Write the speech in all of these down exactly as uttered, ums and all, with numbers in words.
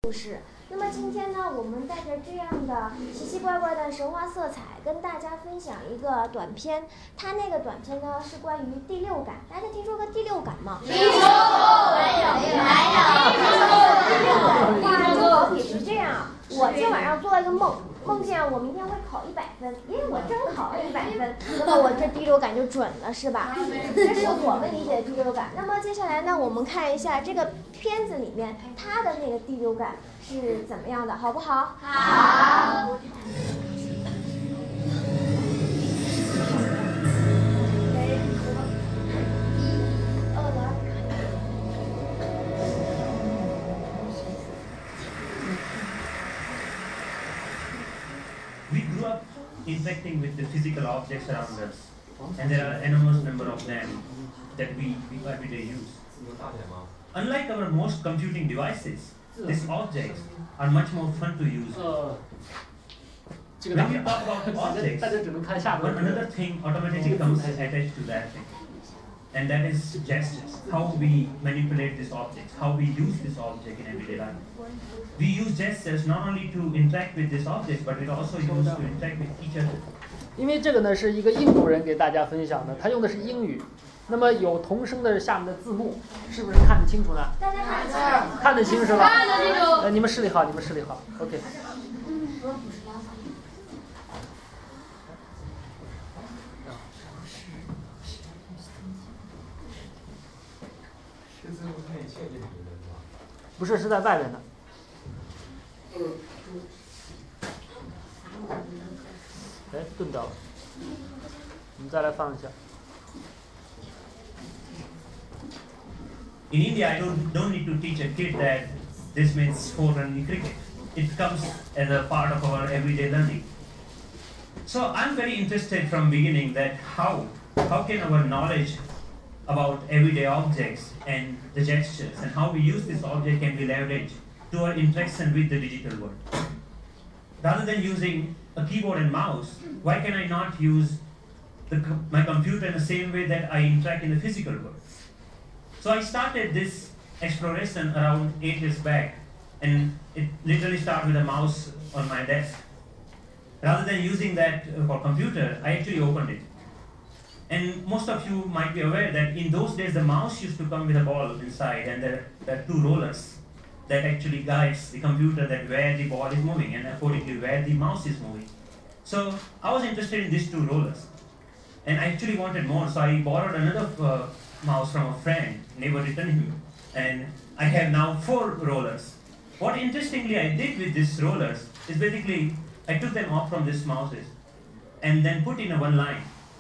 故事。那么今天呢，我们带着这样的奇奇怪怪的神话色彩，跟大家分享一个短片。它那个短片呢是关于第六感。大家听说过第六感吗？ 听说过，没有，没有。话就好比是这样，我今晚上做了一个梦，梦见我明天会考一百分，因为我真考了一百分，那么我这第六感就准了，是吧？这是我们理解的第六感。那么接下来呢，我们看一下这个片子里面它的那个第六感是怎么样的，好不好？ 好。 We grew up interacting with the physical objects around us, and there are an enormous number of them that we, we everyday use. Unlike our most computing devices, these objects are much more fun to use. When we talk about objects, one another thing automatically comes attached to that thing, and that is gestures. How we manipulate these objects, how we use this object in everyday life. We use gestures not only to interact with these objects, but it also used to interact with each other. 因为这个呢是一个印度人给大家分享的，他用的是英语，那么有同声的下面的字幕，是不是看得清楚呢？ 大家看得清， 看得清是吧？ 看得清楚。 呃，你们视力好，你们视力好 ，OK。不是，是在外面的。哎，顿掉了。我们再来放一下。 In India, I don't, don't need to teach a kid that this means sport and cricket. It comes as a part of our everyday learning. So I'm very interested from beginning that how, how can our knowledge about everyday objects and the gestures and how we use this object can be leveraged to our interaction with the digital world. Rather than using a keyboard and mouse, why can I not use the, my computer in the same way that I interact in the physical world? So I started this exploration around eight years back, and it literally started with a mouse on my desk. Rather than using that for computer, I actually opened it. And most of you might be aware that in those days the mouse used to come with a ball inside, and there, there are two rollers that actually guides the computer that where the ball is moving and accordingly where the mouse is moving. So I was interested in these two rollers, and I actually wanted more, so I borrowed another uh, mouse from a friend, never returned him, and I have now four rollers. What interestingly I did with these rollers is basically I took them off from these mouses and then put in a one line.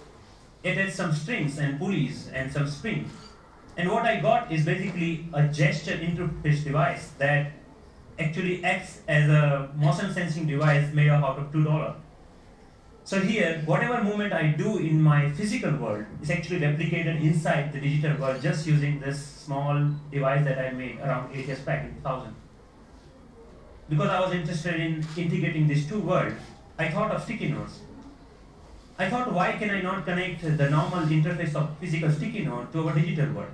It had some strings and pulleys and some springs. And what I got is basically a gesture interface device that actually acts as a motion sensing device made up out of two dollars. So here, whatever movement I do in my physical world is actually replicated inside the digital world just using this small device that I made around eight years back in two thousand. Because I was interested in integrating these two worlds, I thought of sticky notes. I thought, why can I not connect the normal interface of physical sticky note to our digital world?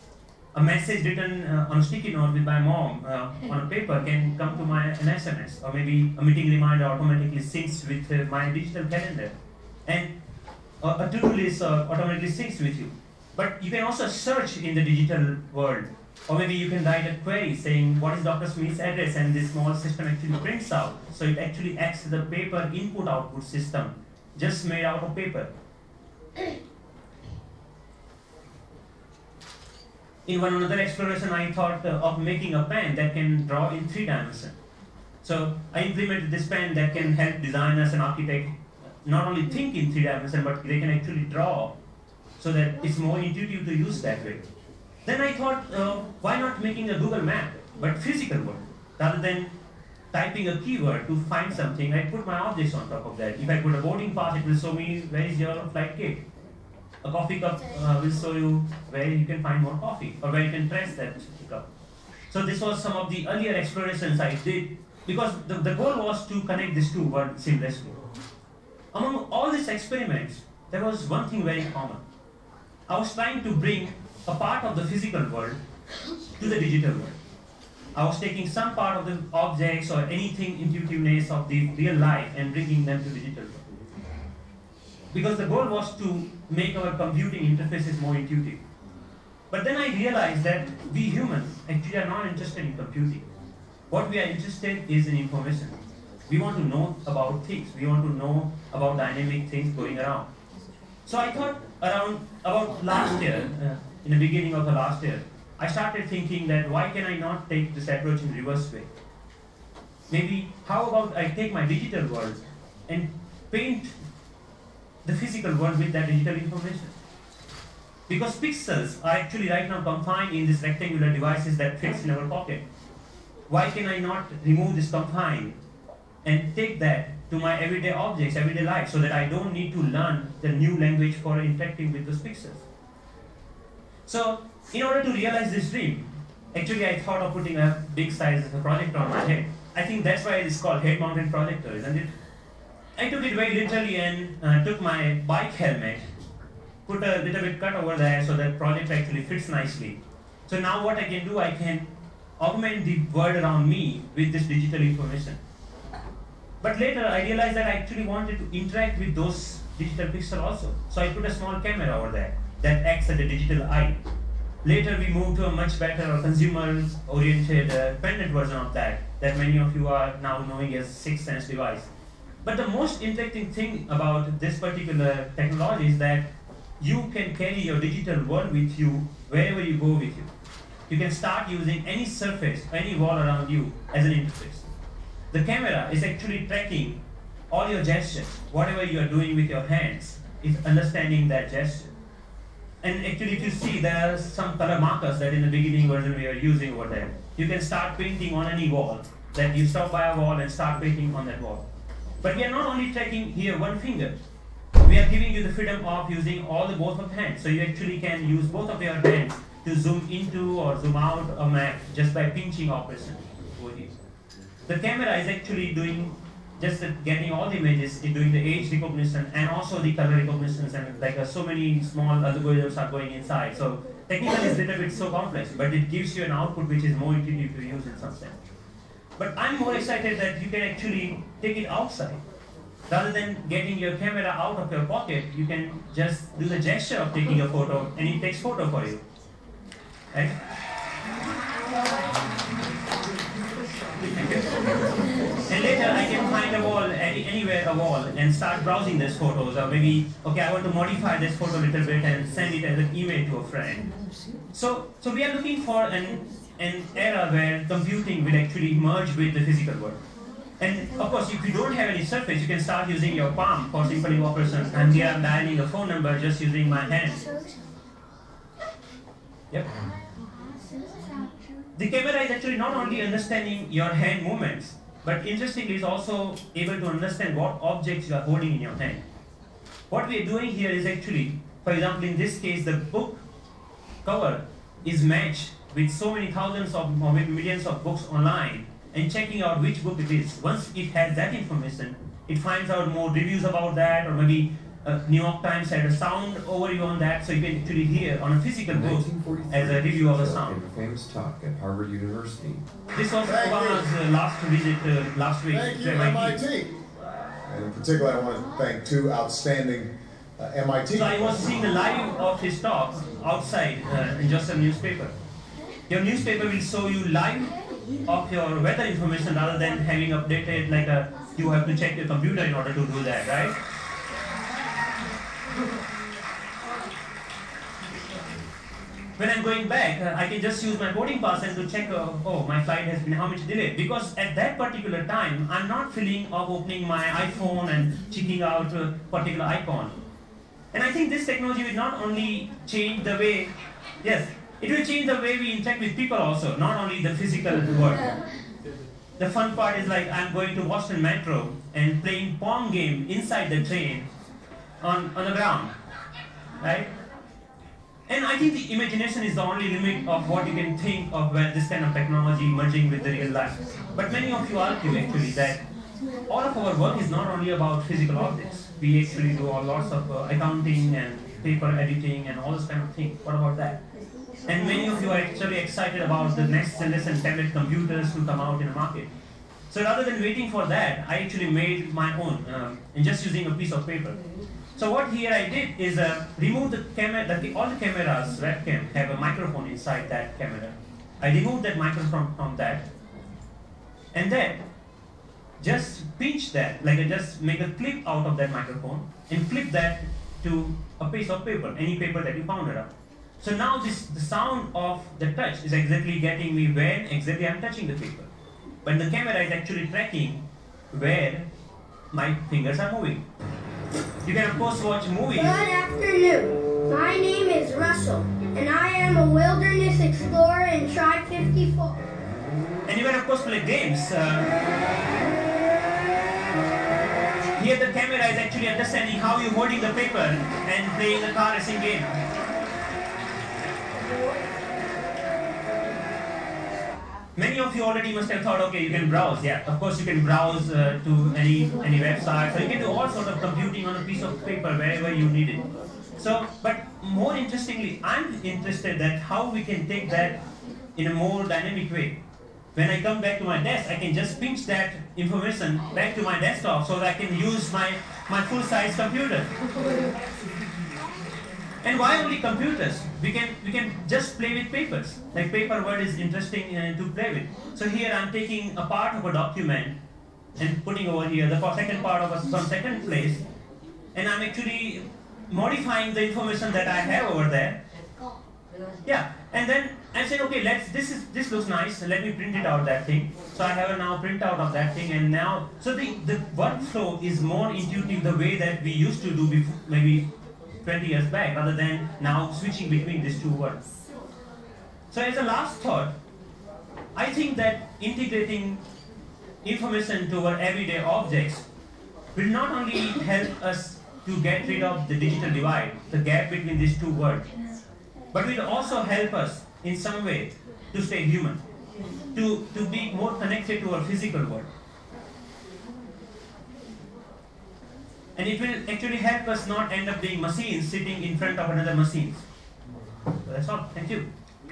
A message written uh, on a sticky note with my mom uh, on a paper can come to my an S M S, or maybe a meeting reminder automatically syncs with uh, my digital calendar, and uh, a to-do list uh, automatically syncs with you. But you can also search in the digital world, or maybe you can write a query saying what is Doctor Smith's address, and this small system actually prints out. So it actually acts as a paper input-output system, just made out of paper. In one another exploration, I thought uh, of making a pen that can draw in three dimensions. So I implemented this pen that can help designers and architects not only think in three dimensions, but they can actually draw, so that it's more intuitive to use that way. Then I thought, uh, why not making a Google map, but physical one? Rather than typing a keyword to find something, I put my objects on top of that. If I put a boarding pass, it will show me where is your flight gate. A coffee cup uh, will show you where you can find more coffee, or where you can press that cup. So this was some of the earlier explorations I did, because the, the goal was to connect these two worlds seamlessly. Among all these experiments, there was one thing very common. I was trying to bring a part of the physical world to the digital world. I was taking some part of the objects or anything intuitiveness of the real life and bringing them to digital. Because the goal was to make our computing interfaces more intuitive. But then I realized that we humans actually are not interested in computing. What we are interested is in information. We want to know about things. We want to know about dynamic things going around. So I thought around about last year, uh, in the beginning of the last year, I started thinking that why can I not take this approach in reverse way? Maybe how about I take my digital world and paint the physical world with that digital information? Because pixels are actually right now confined in these rectangular devices that fits in our pocket. Why can I not remove this confine and take that to my everyday objects, everyday life, so that I don't need to learn the new language for interacting with those pixels? So, in order to realize this dream, actually I thought of putting a big size projector on my head. I think that's why it's called head-mounted projector, isn't it? I took it very literally and uh, took my bike helmet, put a little bit cut over there so that project actually fits nicely. So now what I can do, I can augment the world around me with this digital information. But later I realized that I actually wanted to interact with those digital pixels also. So I put a small camera over there that acts as a digital eye. Later we moved to a much better consumer-oriented uh, pendant version of that, that many of you are now knowing as Sixth Sense device. But the most interesting thing about this particular technology is that you can carry your digital world with you wherever you go with you. You can start using any surface, any wall around you as an interface. The camera is actually tracking all your gestures. Whatever you are doing with your hands, it's understanding that gesture. And actually if you see, there are some color markers that in the beginning version we are using over there. You can start painting on any wall, that you stop by a wall and start painting on that wall. But we are not only tracking here one finger, we are giving you the freedom of using all the both of hands. So you actually can use both of your hands to zoom into or zoom out a map just by pinching operation over here. The camera is actually doing just getting all the images, in doing the age recognition and also the color recognitions, and like uh, so many small algorithms are going inside. So technically it's a little bit so complex, but it gives you an output which is more intuitive to use in some sense. But I'm more excited that you can actually take it outside. Rather than getting your camera out of your pocket, you can just do the gesture of taking a photo and it takes photo for you. Right? And later I can find a wall, any, anywhere a wall, and start browsing these photos, or maybe, okay, I want to modify this photo a little bit and send it as an email to a friend. So, so we are looking for an, an era where computing will actually merge with the physical world. And of course, if you don't have any surface, you can start using your palm for simple operations. And here I'm dialing a phone number just using my hand. Yep. The camera is actually not only understanding your hand movements, but interestingly is also able to understand what objects you are holding in your hand. What we are doing here is actually, for example, in this case, the book cover is matched with so many thousands of or maybe millions of books online, and checking out which book it is. Once it has that information, it finds out more reviews about that, or maybe uh, New York Times had a sound overview on that, so you can actually hear on a physical book as a review of a sound. A famous talk at Harvard University. This was Obama's uh, last visit uh, last week Thank you, to M I T. And in particular, I want to thank two outstanding uh, M I T. So I was seeing the live of his talk outside uh, in just a newspaper. Your newspaper will show you live of your weather information rather than having updated like a, you have to check your computer in order to do that, right? When I'm going back, uh, I can just use my boarding pass and to check, uh, oh, my flight has been how much delayed. Because at that particular time, I'm not feeling of opening my iPhone and checking out a particular icon. And I think this technology will not only change the way, yes, it will change the way we interact with people also, not only the physical world. The fun part is like I'm going to Boston Metro and playing Pong game inside the train on, on the ground, right? And I think the imagination is the only limit of what you can think of when this kind of technology merging with the real life. But many of you argue actually that all of our work is not only about physical objects. We actually do all lots of uh, accounting and paper editing and all this kind of thing. What about that? And many of you are actually excited about the next generation tablet computers to come out in the market. So rather than waiting for that, I actually made my own, um, and just using a piece of paper. So what here I did is uh, remove the camera, the, all the cameras, webcam, have a microphone inside that camera. I removed that microphone from that, and then just pinch that, like I just make a clip out of that microphone, and flip that to a piece of paper, any paper that you found around. So now this, the sound of the touch is exactly getting me when exactly I'm touching the paper. But the camera is actually tracking where my fingers are moving. You can of course watch movies. Good afternoon. My name is Russell, and I am a wilderness explorer in Tribe fifty-four. And you can of course play games. Uh, here the camera is actually understanding how you're holding the paper and playing the car racing game. Many of you already must have thought, okay, you can browse. Yeah, of course you can browse uh, to any any website. So you can do all sort of computing on a piece of paper wherever you need it. So, but more interestingly, I'm interested that how we can take that in a more dynamic way. When I come back to my desk, I can just pinch that information back to my desktop so that I can use my, my full-size computer. And why only computers? We can we can just play with papers. Like paper word is interesting uh, to play with. So here I'm taking a part of a document and putting over here the second part of a, some second place, and I'm actually modifying the information that I have over there. Yeah, and then I'm saying, okay, let's this is this looks nice. Let me print it out that thing. So I have a now printout of that thing, and now so the the workflow is more intuitive the way that we used to do before, maybe twenty years back, rather than now switching between these two words. So as a last thought, I think that integrating information to our everyday objects will not only help us to get rid of the digital divide, the gap between these two words, but will also help us in some way to stay human, to, to be more connected to our physical world. And it will actually help us not end up being machines sitting in front of another machine. So that's all. Thank you.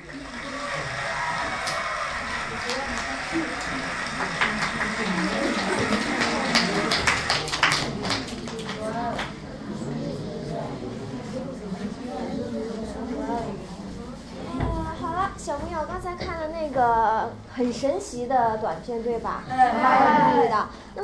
小朋友刚才看的那个很神奇的短片，对吧？蛮有意义的。